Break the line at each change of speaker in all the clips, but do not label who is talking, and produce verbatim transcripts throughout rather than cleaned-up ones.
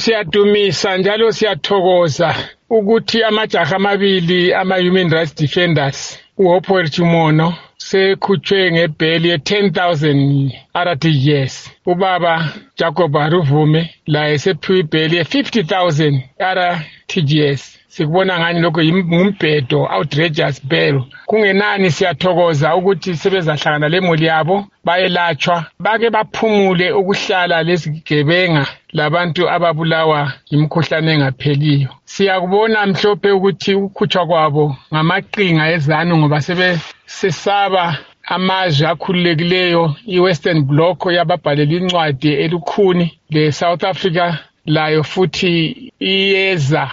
Siyadumisa njalo siyathokoza ukuthi amajaha amabili ama-human rights defenders uHopewell Chimono sekhutshwe ngebheli ye ten thousand R T G S. Ubaba Jacob Aruvume laye sephiwe ibheli ye fifty thousand R T G S. Sikubona ngani lokho ngumbhedo outrageous bail. Kungenani siyathokoza ukuthi sebezahlangana lemuli yabo bayelatshwa bake baphumule ukuhlala lesigebenga labantu ababulawa imikhuhlane engapheliyo. Siyakubona mhlophe ukuthi ukukhutshwa kwabo ngamaqinga ezanu ngoba sebe sesaba amazwe akhululekileyo iWestern Bloc yababhalela incwadi elukhuni le South Africa layo futhi iyeza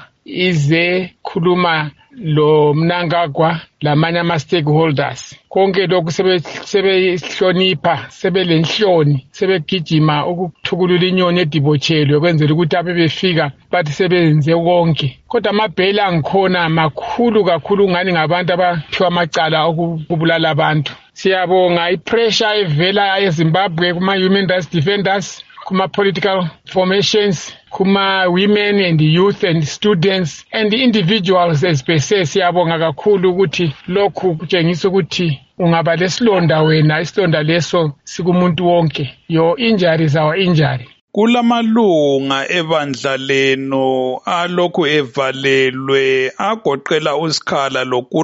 ize khuluma lo Mnangagwa lamanye ama stakeholders. Konke lokhu sebe sebehlonipha sebelenhloni sebegijima ukuthukulula inyoni edibotshelwe kwenzela ukuthi abe befika bathi sebenze konke. Kodwa amabheli angikhona makhulu kakhulu ngani ngabantu abaphiwa amacala okubulala abantu. Siyabonga ipressure evela eZimbabwe kuma human rights defenders, kuma political formations, kuma women and youth and students and individuals as per se. Siyabonga kakhulu ukuthi lokhu kutshengisa ukuthi ungaba lesilonda wena isilonda leso sikumuntu wonke. Your injury is our injury.
Kulamalunga ebandla leno alokhu evalelwe agoqela uSikhala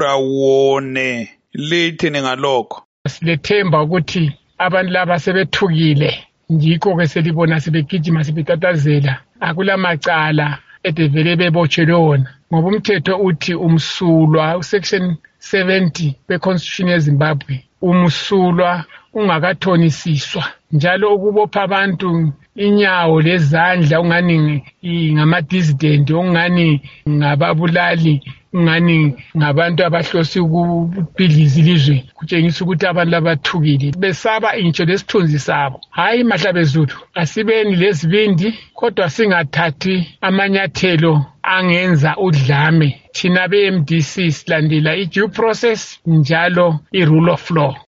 loKurawone, lithini ngalokho?
Silethemba ukuthi abantu laba sebethukile, njikho ke selibona sebegijima sebetatazela akulamacala edevele bebotshelwe wona ngoba umthetho uthi umsulwa usection seventy weConstitution yeZimbabwe umsulwa ungakathonisiswa, njalo ukubopha abantu inyawo lezandla ungani ngama-dissident, ungani ngababulali, ungani ngabantu abahlosi ukubhidliza ilizwe, kutshengisa ukuthi abantu labathukile besaba intsho lesithunzi sabo. Hayi Mahlabezulu, asibeni lezibindi kodwa singathathi amanyathelo angenza udlame. Thina be-M D C silandela i-due process njalo i-rule of law.